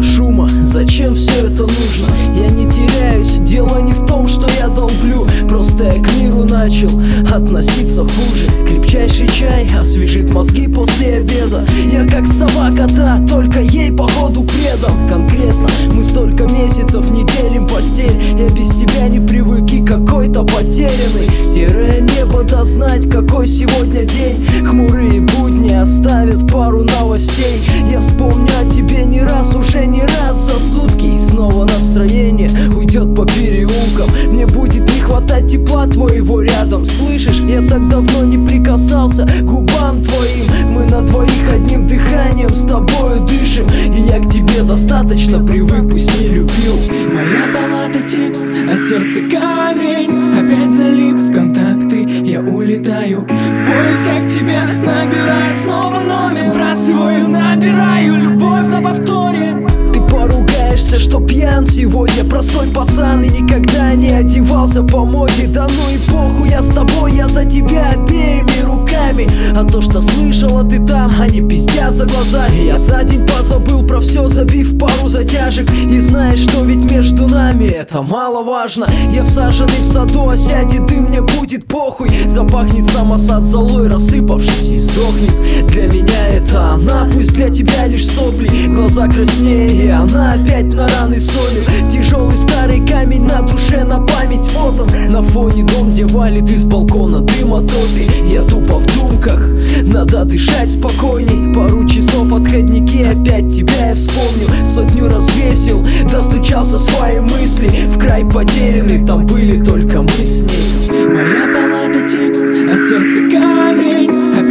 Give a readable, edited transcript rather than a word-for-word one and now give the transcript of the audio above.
много шума, зачем все это нужно? Я не теряюсь, дело не в том, что я долблю, просто я к миру начал относиться хуже. Крепчайший чай освежит мозги после обеда. Я как сова кота, только ей походу предан. Конкретно мы столько месяцев не делим постель. Я без тебя не привык и какой-то потерянный. Серое небо да знать, какой сегодня день. Хмурые будни оставят пару новостей. Я вспомню о тебе не раз, уже не раз за сутки. И снова настроение уйдет по переулкам. Мне будет не хватать тепла твоего рядом. Слышишь, я так давно не прикасался к губам твоим. Мы на двоих одним дыханием с тобою дышим. И я к тебе достаточно привык, пусть не любил. Моя баллада текст, а сердце камень. Опять залип в контакты, я улетаю в поисках тебя, набираю снова номер. Сбрасываю, набираю любовь на повторе. Ты поругаешься, что пьян сегодня, простой пацан и никогда не одевался по моде. Да ну и похуй, я с тобой, я за тебя обеими руками. А то, что слышала ты там, они пиздят за глаза. Я за день позабыл про все, забив пару затяжек. И знаешь, что ведь между нами это маловажно. Я всаженный в саду, а сядет дым, мне будет похуй. Запахнет самосад золой, рассыпавшись и сдохнет. Для меня это она, пусть для тебя лишь сопли. Глаза краснее, и она опять на раны солью. Тяжелый старый камень на душе, на память, вот он. На фоне дом, где валит из балкона дым от топи. Я тупо в думках, надо дышать спокойней. Пару часов отходники, опять тебя я вспомню. Сотню развесил, достучался свои мысли. В край потерянный, там были только мы с ней. Моя баллада текст, а сердце камень.